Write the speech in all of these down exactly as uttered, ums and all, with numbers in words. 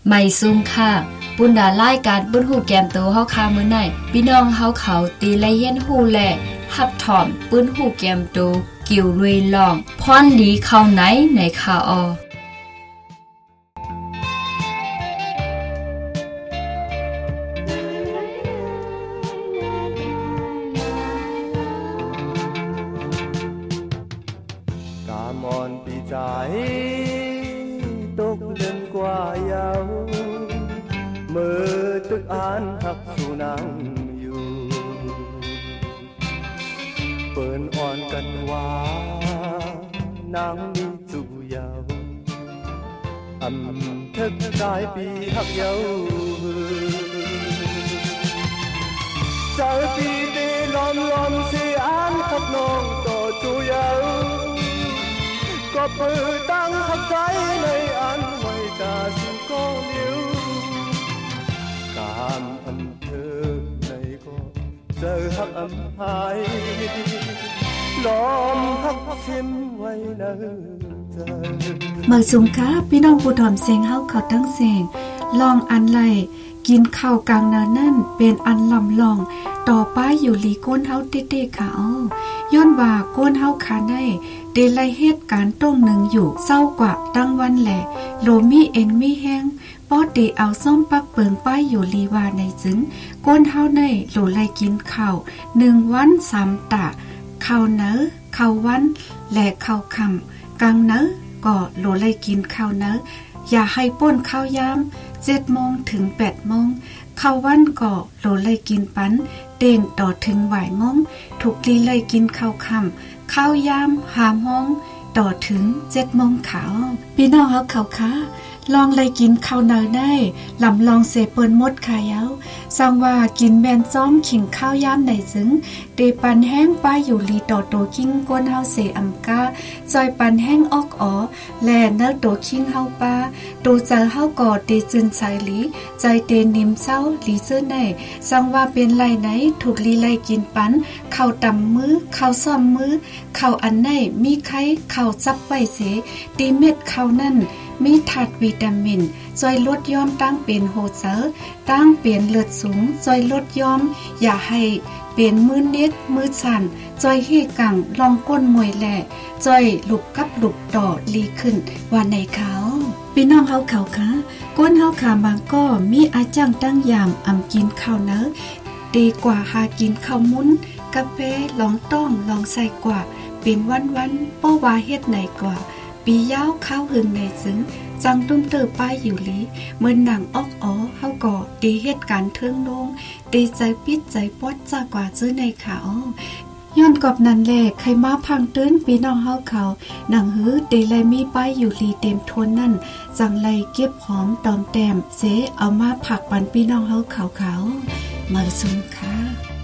ไม่ซุ่มค่ะปุ้นดารายการปุ้นหูแกมโตเฮาคามื้อไหนพี่น้องเฮาเขาตีและเฮียนฮู้แลฮับถอมปื้นหูแกมโตกิ่วลุยล่องพรดีเข้าไหนในคาออกามอนปีใจตกเดินกว่ายาวมือตึกอ่านหักสู่นางอยู่เปิ้นอ่อนกันว่านางมีจู่ยาวอำทึกกายปีหักเยาเจ้าปีเดลอมลอมสิอ่านหักน้องต่อจู่ยาวก็เปิดตั้งหักใจในอันไว้ตาสิก็นิ้วการอำเภอในก็เจอหักอำหายล้อมหักชิมไว้ในใจเมื่อสูงค่ะพี่น้องผู้ถอมเสียงเฮาเขาตั้งเสียงลองอันไหลกินข้าวกลางเนินนั่นเป็นอันลำลองต่อไปอยู่หลีก้นเฮาเต้ๆค่ะอ้อย้อนว่าก้นเฮาขาได้เดลัยเหตุการณ์ตรงหนึ่งอยู่เศร้ากว่าตั้งวันแหละโลมีเอ็นมีแห้งป้อเตเอาซ่อมปักเปิงป้ายอยู่ลีวาในจึงก้นเฮาได้โหลไลกินข้าวหนึ่งวันสามตะข้าวเนอข้าววันและข้าวค่ำกลางเนอก็โหลไลกินข้าวเนออย่าให้ป้นข้าวยามเจ็ดโมงถึงแปดโมงข้าววันก็โหลไลกินปันเต่งต่อถึงบ่ายโมงถูกลีไลกินข้าวค่ำข้าวยามห้าโมงต่อถึงเจ็ดโมงขาวพี่น้องเฮาเขาค่ะลองเลยกินข้าวเนยได้ลำลองเสเปิ้นมดขายาวสร้างว่ากินแม่นจ้อมขิงข้าวยามในจึงเดปันแห้งป้ายอยู่ลีต่อโตคิงก้นเฮาเสอำกาจอยปันแห้งออกอ๋อแลเนอโตคิงเฮาป้าตูเจอเฮาก่อเตจึนใจลีใจเตนิมเศร้าลีเสื้อในสร้างว่าเป็นไรไหนถูกลีไลกินปันข้าวตำมือข้าวซ้อมมือข้าวอันไหนมีไข่ข้าวจับไว้เสตีเม็ดข้าวนั่นมีธาตุวิตามินช่วยลดยอมตั้งเป็นโฮเซอร์ตั้งเป็นเลือดสูงช่วยลดยอมอย่าให้เป็นมือเน็ดมือสั่นช่วยให้กังลองก้นมวยแหล่ช่วยลุกกับลุกต่อลีขึ้นว่าในเขาพี่น้องเฮาเขาค่ะก้นเฮาขาบางก็มีอาจังตั้งยามอำกินข้าวเนอดีกว่าหากินข้าวมุ้นกาแฟลองต้องลองใส่กว่าเป็นวันๆป้อว่าเฮ็ดไหนกว่าปียาวข้าวหึงในซึ้งจังตุ้มเตอป้ายอยู่ลีเหมือนหนังออกอ๋อเฮาก่อดีเหตุการณ์เทิงลงดีใจปิดใจปอดจากกว่าซื้อในเขาย้อนกอบนั้นแหละใครมาพังตื้นปีน้องเฮาเขาหนังหื้อดีไลมีป้ายอยู่ลีเต็มทนนั่นจังไลเก็บหอมตอมแต้มเสเอามาผักปันปีน้องเฮาเขาเขามาซุ่มค่ะ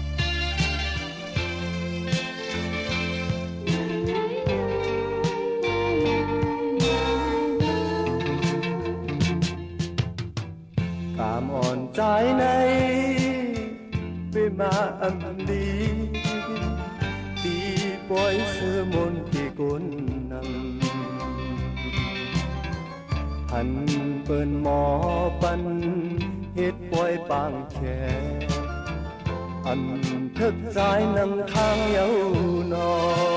กามอ่อนใจในไปมาอันดีตีปล่อยเสือมนที่ก้นนำหันเปิ้นหมอปันเฮ็ดปล่อยปางแค่อันทึกใจนำทางเยาวนอ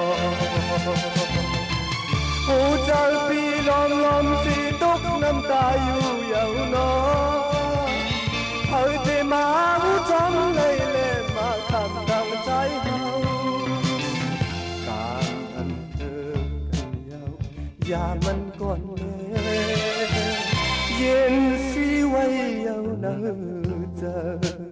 หูเจ้าปีลอมลอมสิตกน้ำตาอยู่เยาวนอเฮ้ยเตมาหูจำเลยเล่มาทำดังใจเฮาการอันเธอกันเยาอย่ามันก่อนเลยเย็นสิไว้เยาวนอเจอ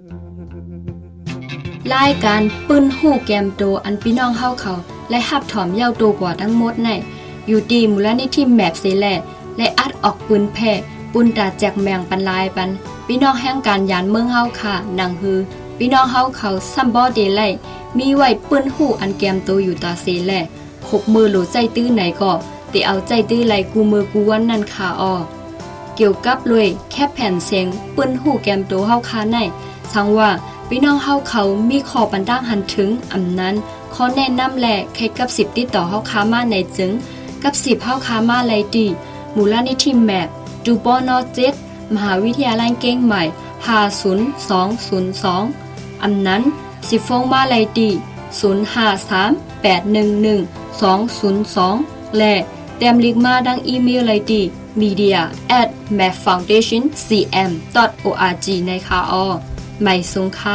รายการปื้นหูแกมโตอันพี่น้องเฮาเขาและฮับถอมเยาวโตกว่าทั้งหมดในอยู่ดีมูลนิธิแมปเสแลและอัดออกปืนแพ่ปุนตาแจกแมงปันลายปันพี่น้องแห่งการยานเมืองเฮาค่ะหนังฮือพี่น้องเฮาเขาซัมบอเดไลมีไว้ปื้นหูอันแกมโตอยู่ตาเสแลขบมือโหลใจตื้อไหนก็ติเอาใจตื้อไหลกูมือกูวันนั่นค่ะออเกี่ยวกับเลยแค่แผ่นเสียงปื้นหูแกมโตเฮาค่ะในสังว่าพี่น้องเฮาเขามีขอปันดังหันถึงอำนั้นขอแนะนำแลใครกับสิบติดต่อเฮาค้ามาในจึงกับสิบเฮาค้ามาไลดีมูลนิธิแมปดูปอนอเจ็ดมหาวิทยาลัยเก่งใหม่ห้า ศูนย์ สอง ศูนย์ สองอันนั้นสิโฟงมาไลตีศูนย์ ห้า สาม แปด หนึ่ง หนึ่ง สอง ศูนย์ สองและเตรียมลิงก์มาดังอีเมลไลตี มีเดีย แอท แมป ฟาวน์เดชั่น ซี เอ็ม ดอท โอ อาร์ จี ในค่าออไม่สูงค่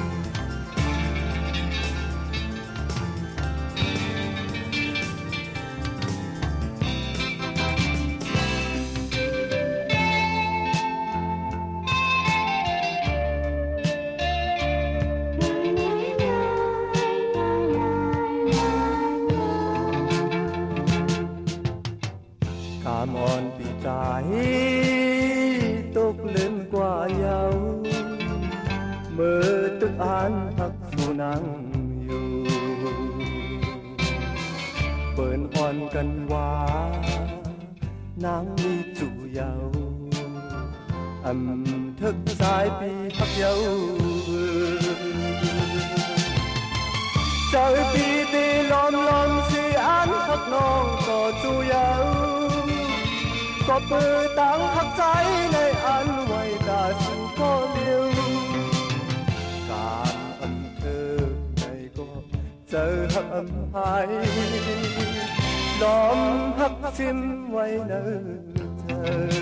ามอ่อนปีกายตกเล่นกว่าเยาเมื่อตึกอ่านพักสู่นั่งอยู่เปิ่นอ่อนกันว่านางมีจู่เยาอำทึกสายปีพักเยาเจ้าปีตีล้อมล้อมสิอ่านพักน้องก็จู่เยาก็เปิดตั้งพักใจในอันไว้ตาสู่ก็เดียวการอำเธอในก็เจอหักอำหายล้อมหักซิมไว้เนิ่นเธ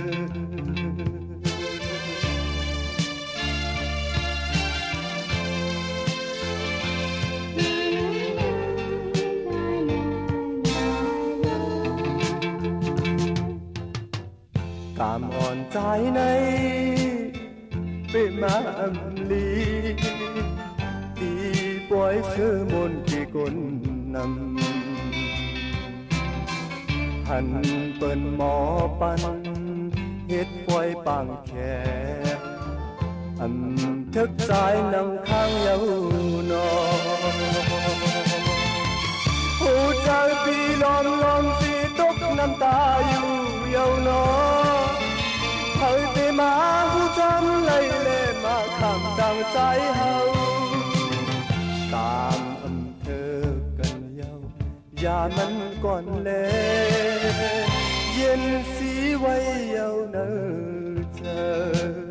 อกามอ่อนใจในเป็นมาอำลีตีป่วยเชื่อมนที่กลนำหันเปิ้นหมอปันเฮ็ดป่วยปางแขกอำทึกสายนำข้างเยาวนอผู้ใจปีล้อมล้อมสีตกน้ำตาอยู่เยาวนอเฮ้ยไปมาหูจำเลยเล่มาคำดังใจเฮาตามอำเธอกันเยาอย่ามันก่อนเล่เย็นสีไว้เยาเนอเธอ